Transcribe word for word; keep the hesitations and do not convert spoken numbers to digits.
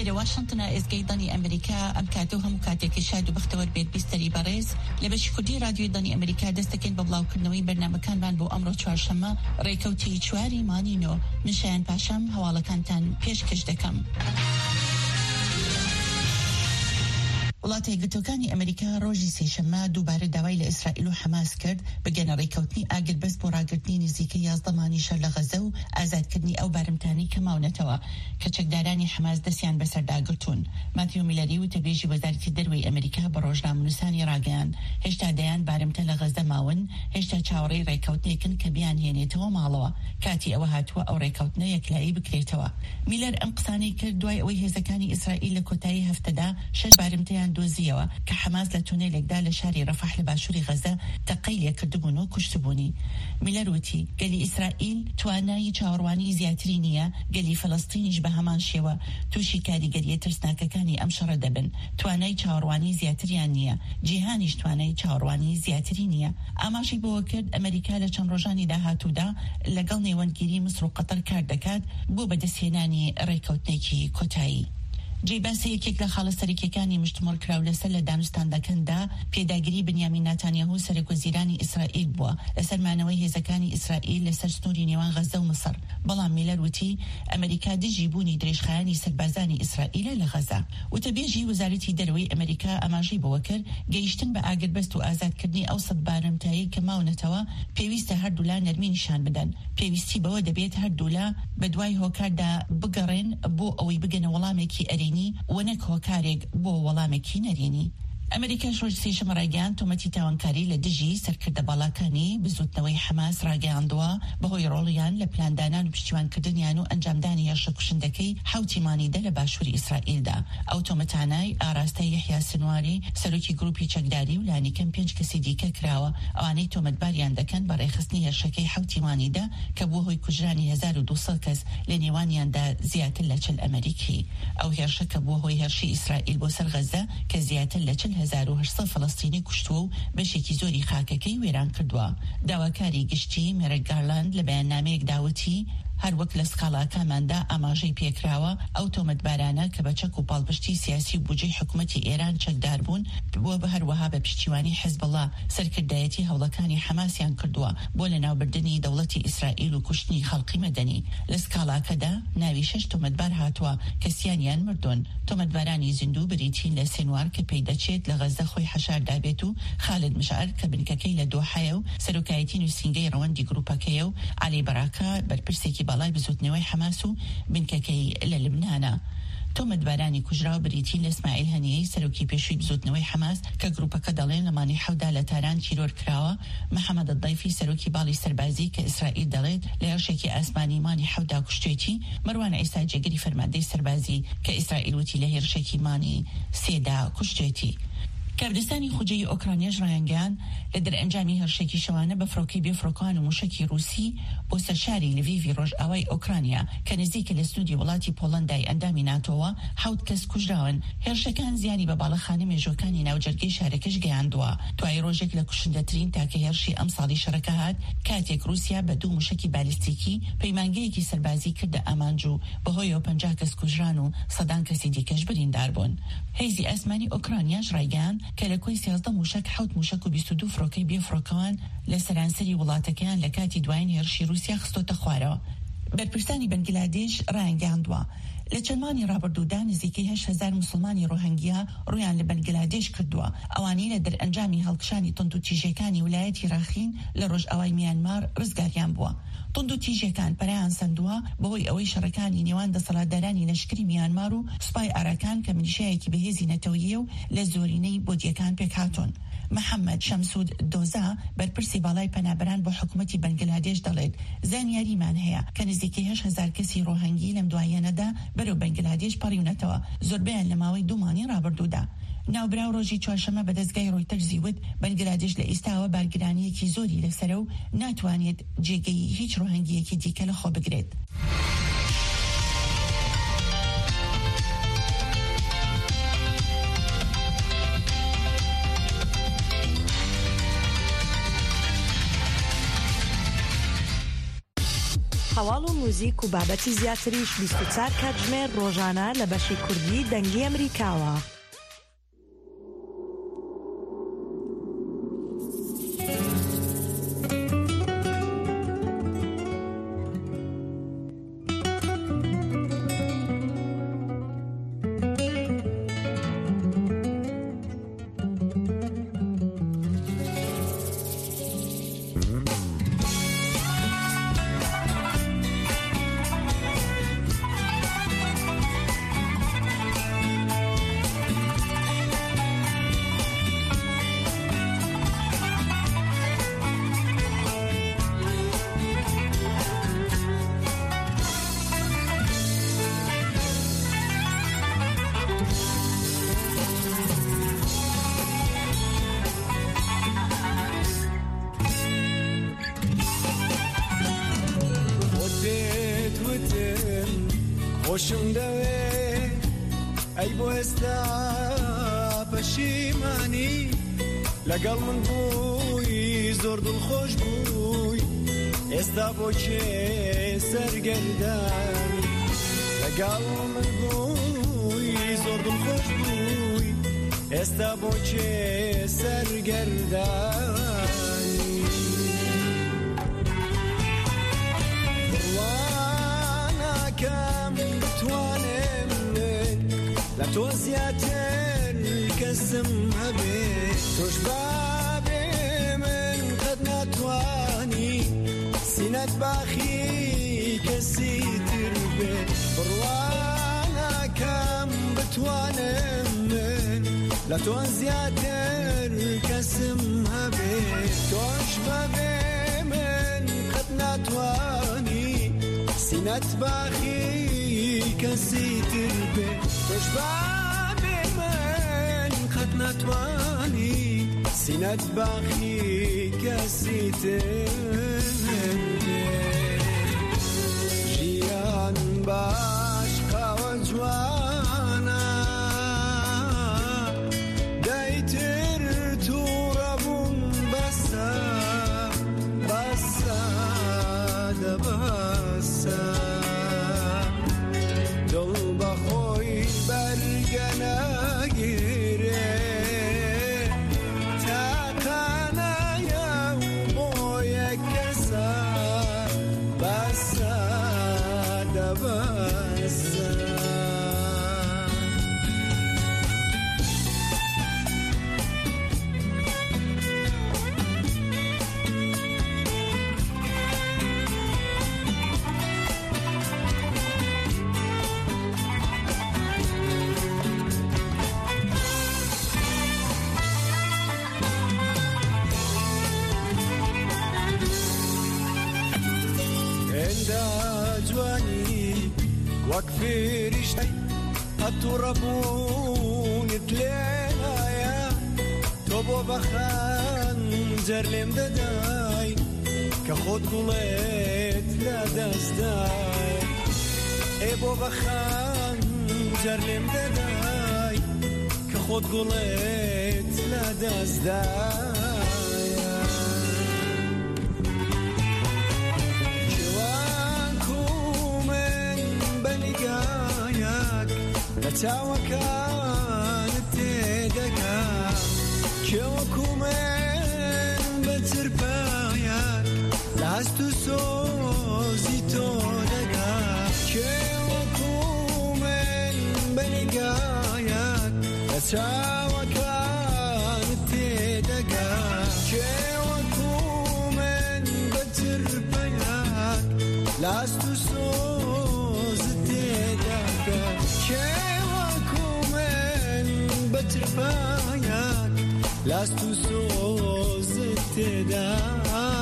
لێرە واشنتنە ئێزگەی دانی ئەمریکا ئەم کاتە هەموو کاتێکی شاد و بەختەوەر بێت بیستەری بەڕێز لە بەشی کوردی رادیۆی دانی ئەمریکا دەستەکەین بە بڵاوکردنەوەی بەرنامەکانمان بۆ ئەمڕۆ چوارشەممە ڕێکەوتی چواری مانینۆ من شایان پاشام هەواڵەکانتان پێشکەش دەکەم. وڵاتە یەکگرتووەکانی ئەمریکا ڕۆژی سێشەممە دووبارە داوای لە ئیسرائیل و حەماس کرد بگەنە ڕێکەوتنی ئاگربەست بۆ ڕاگررتنی نزیکە یازدە مانی شەر لە غەزە و ئازادکردنی ئەو بارمتانی کە ماونەتەوە کە چەکدارانی حەماس دەستیان بەسەرداگرتوون. ماتیۆ میلەری و تەبێژی وەزارەتی دەروەی ئەمریکا بە ڕۆژنامەنووسانی ڕاگەیان هێشتا دەیان بارمتە لە غەزە ماون هێشتا چاوەڕێی ڕێکەوتنێکن کە بیان هێنێتەوە ماڵەوە کاتی ئەوە هاتووە ئەو ڕێکەوتنە یەکلایی بکرێتەوە. میلەر ئەم قسانەی کرد دوای ئەوەی هێزەکانی ئیسرائیل لە کۆتایی هەفتەدا شەش بارمتەیان دۆزیەوە کە حەماس لە تونێلێکدا لە شاری ڕەفاح لە باشووری غەزە تەقەی لێکردبوون و کوشتبوونی. میلەر وتی گەلی ئیسرائیل توانایی چاوەڕوانی زیاتری نییە، گەلی فەڵەستینیش بە هەمان شێوە تووشی کاریگەریە ترسناکەکانی ئەم شەڕە دەبن. توانای چاوەڕوانی زیاتریان نییە، جیهانیش توانای چاوەڕوانی زیاتری نییە. ئاماژی بۆوە کرد ئەمریکا لە چەند ڕۆژانی داهاتوودا لەگەڵ نێوەندگیری مسر و قەتەر کار دەکات بۆ بەدەستهێنانی ڕێکەوتنێکی کۆتایی. جێباسە یەکێک لە خاڵە سەرەکیەکانی مشتمۆڵ کراو لەسەر لە دانوستاندەکەندا پێداگیری بنیامین نەتانیاهو سەرۆکوەزیرانی ئیسرائیل بووە لەسەر مانەوەی هێزەکانی ئیسرائیل لەسەر سنووری نێوان غەزە و مسر. بەڵام میلەر وتی ئەمریکا دژی بوونی درێژخایانی سەربازانی ئیسرائیلە لە غەزە. وتەبێژی وەزارەتی دەروەی ئەمریکا ئاماژەی بەوە کرد گەیشتن بە ئاگربەست و ئازادکردنی ئەو سەد بارمتایی کە ماونەتەوە پێویستە هەردوولا نەرمی نیشان بدەن. پێویستی بەوە دەبێت هەردوولا بە دوای هۆکاردا بگەڕێن بۆ ئەوەی بگەنە وەڵامێکی ئەرێنی وەنەک هۆکارێک بۆ وەڵامێکی نەرێنی. ئەمریکا ڕۆژ سێشەممە ڕایگەیاند تۆمەتی تاوانکاری لە دژی سەرکردە باڵاکانی بزوتنەوەی حەماس ڕاگەیاندووە بەهۆی ڕۆڵیان لە پلاندانان و پشتیوانکردنیان و ئەنجامدانی هێرشە کوشندەکەی حوتی مانیدە لە باشووری ئیسرائیلدا. ئەو تۆمەتانای ئاراستەی یەحیا سنواری سەرۆکی گروپی چەکداری و لانیکەم پێنج کەسی دیکە کراوە ئەوانەی تۆمەتباریان دەکەن بە ڕێخستنی هێرشەکەی حوتی مانیدە کە بووە هۆی کوژرانی هەزار و دووسەد کەس لە نێوانیاندا زیاتر لە چل ئەمریکی. ئەو هێرشە کە بووە هۆی هێرشی ئیسرائیل بۆ سەر غەزە کە زیاتر لە چل هەزار و هەشت سەد فەڵەستینی کوشتووە و بەشێکی زۆری خاکەکەی وێران کردووە. داواکاری گشتی مێرەک گارلاند لە بەیاننامەیەک داوتی هەر وەک لە سکاڵاکەماندا ئاماژەی پێکراوە ئەو تۆمەتبارانە کە بە چەک و پاڵپشتی سیاسی بودجەی حکوومەتی ئێران چەکدار بوون بووە بە هەروەها بە پشتیوانی حیزبەڵڵا سەرکردایەتی هەوڵەکانی حەماسیان کردووە بۆ لە ناوبردنی دەوڵەتی ئیسرائیل و کوشتنی خەڵقی مەدەنی. لە سکاڵاکەدا ناوی شەش تۆمەتبار هاتووە کەسیانیان مردوون. تۆمەتبارانی زیندوو بریتین لە سێنوار کە پێی دەچێت لە غەزە خۆی حەشار دابێت و خالد مشعر کە بنکەکەی لە دۆحایە و سەرۆکایەتی نووسینگەی ڕەوەندی گروپەکەیە و علی بەراکە بەرپرسێکی باڵای بزوتنەوەی حەماس و بنکەکەی لە لبنانە. تۆمەتبارانی کوژرا و بریتین لە ئیسماعیل هەنیەی سەرۆکی پێشووی بزوتنەوەی حەماس کە گروپەکە دەڵێن لە مانی حەودا لە تاران تیرۆر کراوە، محەممەد الضەیفی سەرۆکی باڵی سەربازی کە ئیسرائیل دەڵێت لە هێرشێکی ئاسمانی مانی حەودا کوشتێتی، مەروان عیسا جێگەری فەرماندەی سەربازی کە ئیسرائیل وتی لە هێرشێکی مانی سێدا کوشتێتی. کاردستانی خوجەی ئۆکرانیاش ڕایانگەیان لە دەرئەنجامی هەرشێکی شەوانە بە فڕۆکەی بێفڕۆکان و موشکی رووسی بۆ سەرشاری لڤیڤی ڕۆژئاوای ئۆکرانیا کە نزیکە لە سنوودی وڵاتی پۆڵەندای ئەندامی ناتۆوە حەوت کەس کوژراون. هێرشەکان زیانی بە باڵەخانە مێژوەکانی ناوجەرگەی شارەکەش گەیاندووە. دوای ڕۆژێک لە کوشندەترین تاکە هێرشی ئەم ساڵی شەڕەکە هات کاتێک رووسیا بە دوو موشکی بالیستیکی پەیمانگەیەکی سەربازی کردە ئامانج و بەهۆیەوە پەنجا کەس کوژران و سەدان کەسی دیکەش بریندار بوون. هێزی ئاسمانی ئۆکرانیاش ڕایگەیاند کە لە کۆی سیازدە موشک حوت موشک و بیست و دوو فڕۆکەی بێفڕۆکەوان لە سەرانسەری وڵاتەکەیان لە کاتی دوایین هێرشی رووسیا خستۆتە خوارەوە. بەرپرسانی بەنگلادێش ڕایانگەیاندووە لە چەندمانی ڕابردوودا نزیکەی هەشت هەزار موسڵمانی ڕۆهەنگیا ڕویان لە بەنگلادێش کردووە. ئەوانەی لە دەرئەنجامی هەڵکشانی تند و تیژەکانی ویلایەتی ڕاخین لە ڕۆژئاوای میانمار ڕزگاریان بووە. تند و تیژەکان پەرایان سندووە بەهۆی ئەوەی شەڕەکانی نێوان دەسەڵاتدارانی لەشکری میانمار و سوپای ئاراکان کە میلیشیایەکی بەهێزی نەتەوەییە و لە زۆرینەی بۆدیەکان پێکهاتوون. محەممەد شەمسود دۆزا بەرپرسی باڵای پەنابەران بۆ حکوومەتی بەنگلادێش دەڵێت زانیاریمان هەیە کە نزیکەی هەشت هەزار کەسی ڕۆهەنگی لەم دوایەنەدا بەرەو بەنگلادێش پەڕیونەتەوە، زۆربیان لە ماوەی دوومانی ڕابردوودا. ناوبراو ڕۆژی چوارشەمە بە دەستگای ڕۆیتەرز زیوت بەنگلادێش لە ئێستاوە بارگرانیەکی زۆری لەسەرە و ناتوانێت جێگەی هیچ ڕۆهەنگیەکی دیکە لە خۆ بگرێت. هەواڵ و موزیک و بابەتی زیاتریش بیست و چوار کاتژمێر ڕۆژانە لە بەشی کوردی دەنگی ئەمریکاوە. خۆشم دەوێ ئەی بۆ ئێستا پەشیمانی لەگەڵ من بووی زۆر دڵخۆش بووی ئێستا بۆ کێ سەرگەردانی لەگەڵ من بووی زۆر دڵخۆش بووی ئێستا بۆ کێ سەرگەردانی بڕوانەکەم بتوانم من لە تۆ زیاتر کەسم هەبێ تۆش بابێ من قەت ناتوانی سینەت باخی کەسی تر بێ بڕوانەکەم بتوانم من لە تۆ زیاتر کەسم هەبێ تۆش بابێ من قەت ناتوانی سینەت باخی کەسی تر بێ تۆش بابێ من قەت ناتوانی سینەت باخی کەسی تر بێ ژیان باش قاوە جوانە دەیتر تووڕە بووم بەسە بەسە دەبەسە دڵ بەخۆی بەرگە نەگیرێ تاقانەیە بۆ یەک کەسە بەسە دەبەسە جوانی وەک فێریشتەی هەتووڕە بوونت لێنایە تۆ بۆ بەخەنجەر لێم دەدای کە خۆت گوڵێت لە دەستدای ئێ بۆ بەخەنجەر لێم دەدای کە خۆت گوڵێت لە دەستدای لە چاوەکانت تێدەکا کێوەکو من بە چرپایەک لە هەست و سۆزی تۆ دەگا کێوەکو من بە نیگایەک لە چاوەکانت تێدەکا کێوەکو من بە چرپایەک لە هەست و سۆزت تێدەکا بەترپایەک لاست و سۆزت تێدا